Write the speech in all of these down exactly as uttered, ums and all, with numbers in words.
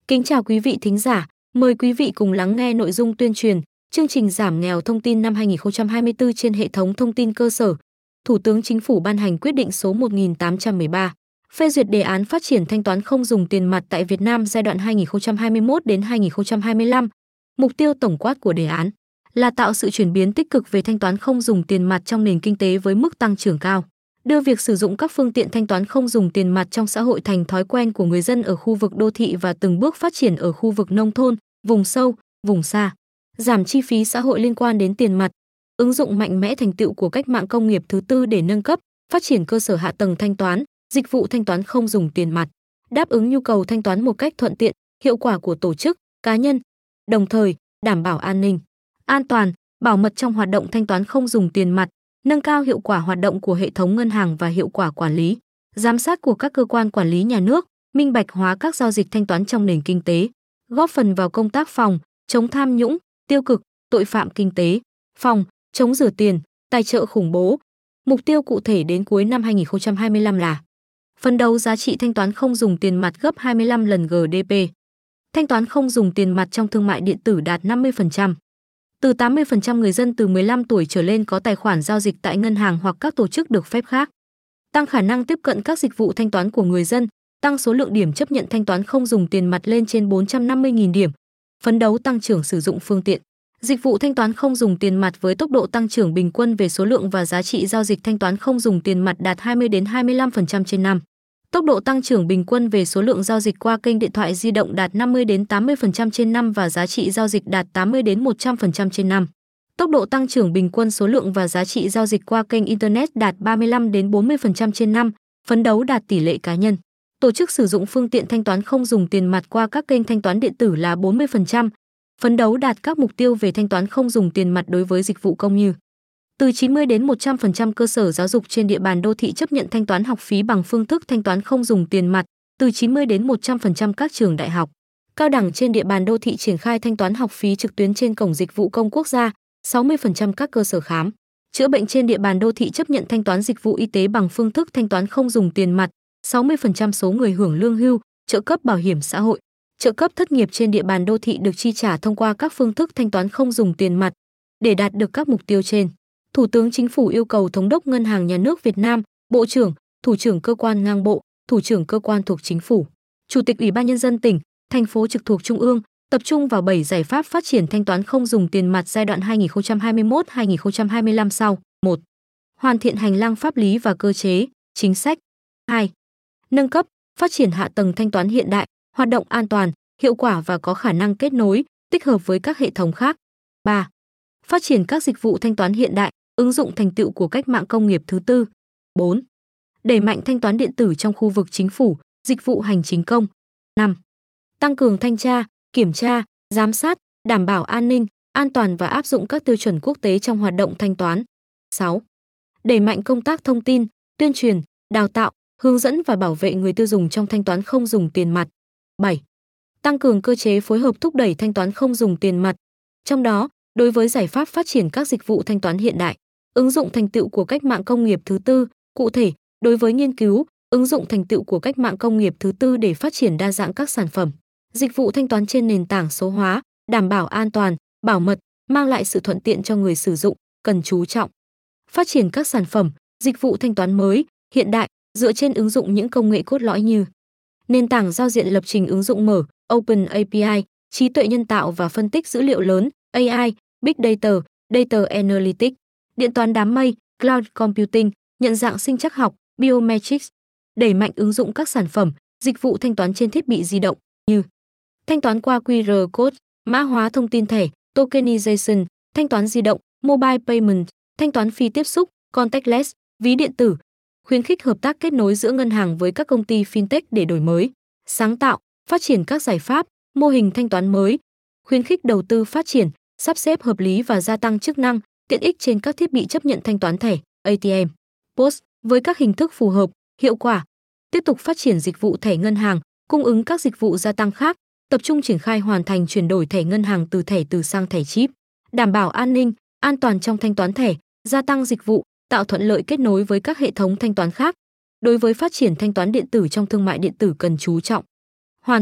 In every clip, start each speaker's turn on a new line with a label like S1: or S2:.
S1: Kính chào quý vị thính giả, mời quý vị cùng lắng nghe nội dung tuyên truyền chương trình giảm nghèo thông tin năm hai nghìn không trăm hai mươi tư trên hệ thống thông tin cơ sở. Thủ tướng Chính phủ ban hành quyết định số một nghìn tám trăm mười ba, phê duyệt đề án phát triển thanh toán không dùng tiền mặt tại Việt Nam giai đoạn hai nghìn không trăm hai mươi mốt đến hai nghìn không trăm hai mươi lăm. Mục tiêu tổng quát của đề án là tạo sự chuyển biến tích cực về thanh toán không dùng tiền mặt trong nền kinh tế với mức tăng trưởng cao, đưa việc sử dụng các phương tiện thanh toán không dùng tiền mặt trong xã hội thành thói quen của người dân ở khu vực đô thị và từng bước phát triển ở khu vực nông thôn, vùng sâu, vùng xa, giảm chi phí xã hội liên quan đến tiền mặt, ứng dụng mạnh mẽ thành tựu của cách mạng công nghiệp thứ tư để nâng cấp, phát triển cơ sở hạ tầng thanh toán, dịch vụ thanh toán không dùng tiền mặt, đáp ứng nhu cầu thanh toán một cách thuận tiện, hiệu quả của tổ chức, cá nhân, đồng thời đảm bảo an ninh, an toàn, bảo mật trong hoạt động thanh toán không dùng tiền mặt, nâng cao hiệu quả hoạt động của hệ thống ngân hàng và hiệu quả quản lý, giám sát của các cơ quan quản lý nhà nước, minh bạch hóa các giao dịch thanh toán trong nền kinh tế, góp phần vào công tác phòng, chống tham nhũng, tiêu cực, tội phạm kinh tế, phòng, chống rửa tiền, tài trợ khủng bố. Mục tiêu cụ thể đến cuối năm hai nghìn không trăm hai mươi lăm là phấn đấu giá trị thanh toán không dùng tiền mặt gấp hai mươi lăm lần giê đê pê. Thanh toán không dùng tiền mặt trong thương mại điện tử đạt năm mươi phần trăm. Từ tám mươi phần trăm người dân từ mười lăm tuổi trở lên có tài khoản giao dịch tại ngân hàng hoặc các tổ chức được phép khác. Tăng khả năng tiếp cận các dịch vụ thanh toán của người dân, tăng số lượng điểm chấp nhận thanh toán không dùng tiền mặt lên trên bốn trăm năm mươi nghìn điểm. Phấn đấu tăng trưởng sử dụng phương tiện, dịch vụ thanh toán không dùng tiền mặt với tốc độ tăng trưởng bình quân về số lượng và giá trị giao dịch thanh toán không dùng tiền mặt đạt hai mươi đến hai mươi lăm phần trăm trên năm. Tốc độ tăng trưởng bình quân về số lượng giao dịch qua kênh điện thoại di động đạt năm mươi đến tám mươi phần trăm trên năm và giá trị giao dịch đạt tám mươi đến một trăm phần trăm trên năm. Tốc độ tăng trưởng bình quân số lượng và giá trị giao dịch qua kênh internet đạt ba mươi lăm đến bốn mươi phần trăm trên năm, phấn đấu đạt tỷ lệ cá nhân, tổ chức sử dụng phương tiện thanh toán không dùng tiền mặt qua các kênh thanh toán điện tử là bốn mươi phần trăm, phấn đấu đạt các mục tiêu về thanh toán không dùng tiền mặt đối với dịch vụ công như từ chín mươi đến một trăm phần trăm cơ sở giáo dục trên địa bàn đô thị chấp nhận thanh toán học phí bằng phương thức thanh toán không dùng tiền mặt, từ chín mươi đến một trăm phần trăm các trường đại học, cao đẳng trên địa bàn đô thị triển khai thanh toán học phí trực tuyến trên cổng dịch vụ công quốc gia, sáu mươi phần trăm các cơ sở khám, chữa bệnh trên địa bàn đô thị chấp nhận thanh toán dịch vụ y tế bằng phương thức thanh toán không dùng tiền mặt, sáu mươi phần trăm số người hưởng lương hưu, trợ cấp bảo hiểm xã hội, trợ cấp thất nghiệp trên địa bàn đô thị được chi trả thông qua các phương thức thanh toán không dùng tiền mặt. Để đạt được các mục tiêu trên, Thủ tướng Chính phủ yêu cầu Thống đốc Ngân hàng Nhà nước Việt Nam, Bộ trưởng, Thủ trưởng cơ quan ngang bộ, Thủ trưởng cơ quan thuộc Chính phủ, Chủ tịch Ủy ban Nhân dân tỉnh, thành phố trực thuộc Trung ương, tập trung vào bảy giải pháp phát triển thanh toán không dùng tiền mặt giai đoạn hai nghìn không trăm hai mươi mốt đến hai nghìn không trăm hai mươi lăm sau. một. Hoàn thiện hành lang pháp lý và cơ chế, chính sách. hai. Nâng cấp, phát triển hạ tầng thanh toán hiện đại, hoạt động an toàn, hiệu quả và có khả năng kết nối, tích hợp với các hệ thống khác. ba. Phát triển các dịch vụ thanh toán hiện đại, ứng dụng thành tựu của cách mạng công nghiệp thứ tư. bốn. Đẩy mạnh thanh toán điện tử trong khu vực chính phủ, dịch vụ hành chính công. năm. Tăng cường thanh tra, kiểm tra, giám sát, đảm bảo an ninh, an toàn và áp dụng các tiêu chuẩn quốc tế trong hoạt động thanh toán. sáu. Đẩy mạnh công tác thông tin, tuyên truyền, đào tạo, hướng dẫn và bảo vệ người tiêu dùng trong thanh toán không dùng tiền mặt. bảy. Tăng cường cơ chế phối hợp thúc đẩy thanh toán không dùng tiền mặt. Trong đó, đối với giải pháp phát triển các dịch vụ thanh toán hiện đại, ứng dụng thành tựu của cách mạng công nghiệp thứ tư, cụ thể, đối với nghiên cứu, ứng dụng thành tựu của cách mạng công nghiệp thứ tư để phát triển đa dạng các sản phẩm, dịch vụ thanh toán trên nền tảng số hóa, đảm bảo an toàn, bảo mật, mang lại sự thuận tiện cho người sử dụng, cần chú trọng. Phát triển các sản phẩm, dịch vụ thanh toán mới, hiện đại, dựa trên ứng dụng những công nghệ cốt lõi như nền tảng giao diện lập trình ứng dụng mở, Open a pê i, trí tuệ nhân tạo và phân tích dữ liệu lớn, a i, Big Data, Data Analytics, điện toán đám mây, Cloud Computing, nhận dạng sinh trắc học, Biometrics. Đẩy mạnh ứng dụng các sản phẩm, dịch vụ thanh toán trên thiết bị di động như thanh toán qua quy rờ code, mã hóa thông tin thẻ, tokenization, thanh toán di động, mobile payment, thanh toán phi tiếp xúc, contactless, ví điện tử. Khuyến khích hợp tác kết nối giữa ngân hàng với các công ty fintech để đổi mới, sáng tạo, phát triển các giải pháp, mô hình thanh toán mới. Khuyến khích đầu tư phát triển, sắp xếp hợp lý và gia tăng chức năng, tiện ích trên các thiết bị chấp nhận thanh toán thẻ, a tê em, pê ô ét với các hình thức phù hợp, hiệu quả. Tiếp tục phát triển dịch vụ thẻ ngân hàng, cung ứng các dịch vụ gia tăng khác, tập trung triển khai hoàn thành chuyển đổi thẻ ngân hàng từ thẻ từ sang thẻ chip, đảm bảo an ninh, an toàn trong thanh toán thẻ, gia tăng dịch vụ, tạo thuận lợi kết nối với các hệ thống thanh toán khác. Đối với phát triển thanh toán điện tử trong thương mại điện tử cần chú trọng hoàn thiện,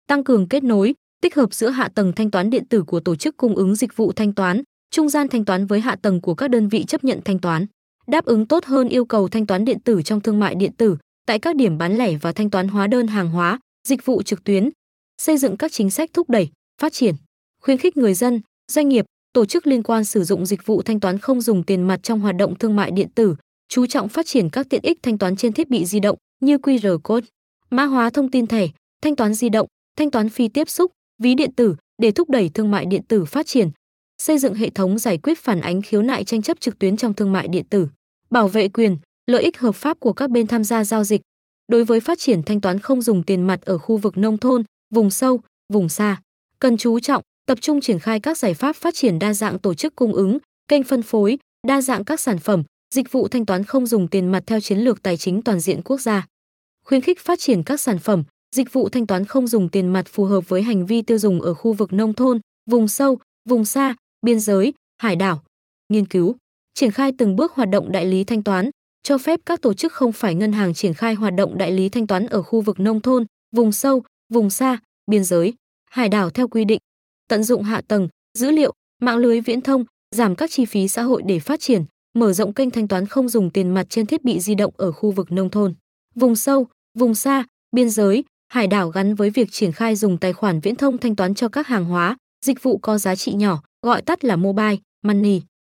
S1: tăng cường kết nối, tích hợp giữa hạ tầng thanh toán điện tử của tổ chức cung ứng dịch vụ thanh toán, trung gian thanh toán với hạ tầng của các đơn vị chấp nhận thanh toán, đáp ứng tốt hơn yêu cầu thanh toán điện tử trong thương mại điện tử tại các điểm bán lẻ và thanh toán hóa đơn hàng hóa, dịch vụ trực tuyến, xây dựng các chính sách thúc đẩy, phát triển, khuyến khích người dân, doanh nghiệp, tổ chức liên quan sử dụng dịch vụ thanh toán không dùng tiền mặt trong hoạt động thương mại điện tử, chú trọng phát triển các tiện ích thanh toán trên thiết bị di động như quy rờ code, mã hóa thông tin thẻ, thanh toán di động, thanh toán phi tiếp xúc, ví điện tử để thúc đẩy thương mại điện tử phát triển, xây dựng hệ thống giải quyết phản ánh khiếu nại tranh chấp trực tuyến trong thương mại điện tử, bảo vệ quyền, lợi ích hợp pháp của các bên tham gia giao dịch. Đối với phát triển thanh toán không dùng tiền mặt ở khu vực nông thôn, vùng sâu, vùng xa, cần chú trọng, tập trung triển khai các giải pháp phát triển đa dạng tổ chức cung ứng, kênh phân phối, đa dạng các sản phẩm, dịch vụ thanh toán không dùng tiền mặt theo chiến lược tài chính toàn diện quốc gia. Khuyến khích phát triển các sản phẩm, dịch vụ thanh toán không dùng tiền mặt phù hợp với hành vi tiêu dùng ở khu vực nông thôn, vùng sâu, vùng xa, biên giới, hải đảo. Nghiên cứu, triển khai từng bước hoạt động đại lý thanh toán, cho phép các tổ chức không phải ngân hàng triển khai hoạt động đại lý thanh toán ở khu vực nông thôn, vùng sâu, vùng xa, biên giới, hải đảo theo quy định. Tận dụng hạ tầng, dữ liệu, mạng lưới viễn thông, giảm các chi phí xã hội để phát triển, mở rộng kênh thanh toán không dùng tiền mặt trên thiết bị di động ở khu vực nông thôn, vùng sâu, vùng xa, biên giới, hải đảo gắn với việc triển khai dùng tài khoản viễn thông thanh toán cho các hàng hóa, dịch vụ có giá trị nhỏ, gọi tắt là mobile money.